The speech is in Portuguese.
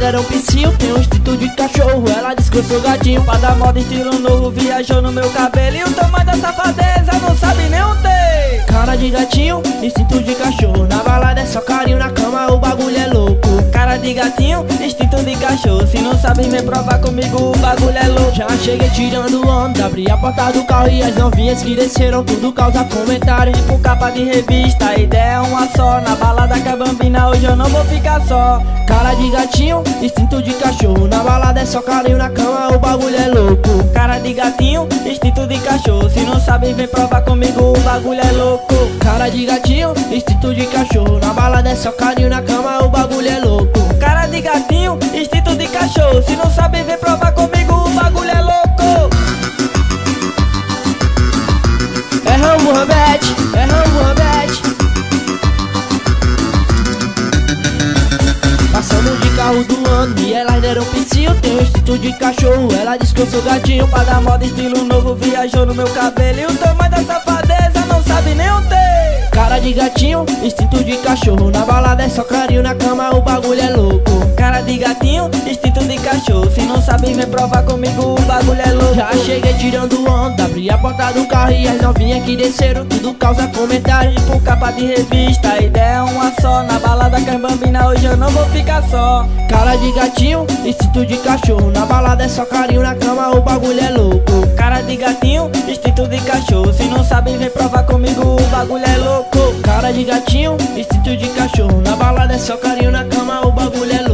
era um psiu, tem um instinto de cachorro. Ela diz que eu sou gatinho, pra dar moda estilo novo. Viajou no meu cabelo e o tamanho da safadeza não sabe nem onde. Cara de gatinho, instinto de cachorro. Na balada é só carinho, na cama o bagulho é louco. Cara de gatinho, instinto de cachorro. Se não sabe me provar comigo, o bagulho é louco. Já cheguei tirando onda, abri a porta do carro e as novinhas que desceram tudo causa comentário. Tipo capa de revista, a ideia é uma só. Na balada que é bambina, hoje eu não vou ficar só. Cara de gatinho, instinto de cachorro. Na balada é só carinho, na cama o bagulho é louco. Cara de gatinho, instinto de cachorro. Se não sabe vem provar comigo, o bagulho é louco. Cara de gatinho, instinto de cachorro. Na balada é só carinho, na cama o bagulho é louco. Cara de gatinho, instinto de cachorro. Se não sabe vem provar comigo, o bagulho é louco. É Rambo Rambete, é Rambo Rambete. Passamos de carro do ano e elas deram psiu, tem um instinto de cachorro. Ela diz que eu sou gatinho, pra dar moda estilo novo. Viajou no meu cabelo e o tamanho da safadeza não sabe nem onde. Cara de gatinho, instinto de cachorro. Na balada é só carinho, na cama o bagulho é louco. Cara de gatinho, instinto de cachorro. Se não sabe vem provar comigo, o bagulho é louco. Já cheguei tirando onda, abri a porta do carro e as novinhas que desceram tudo causa comentário. Tipo capa de revista, a ideia é uma só. Na balada que é bambina, hoje eu não vou ficar só. Cara de gatinho, instinto de cachorro. Na balada é só carinho, na cama o bagulho é louco. Cara de gatinho, instinto de cachorro. Se não sabe vem provar comigo, o bagulho é louco. Cara de gatinho, instinto de cachorro. Na balada é só carinho, na cama o bagulho é louco.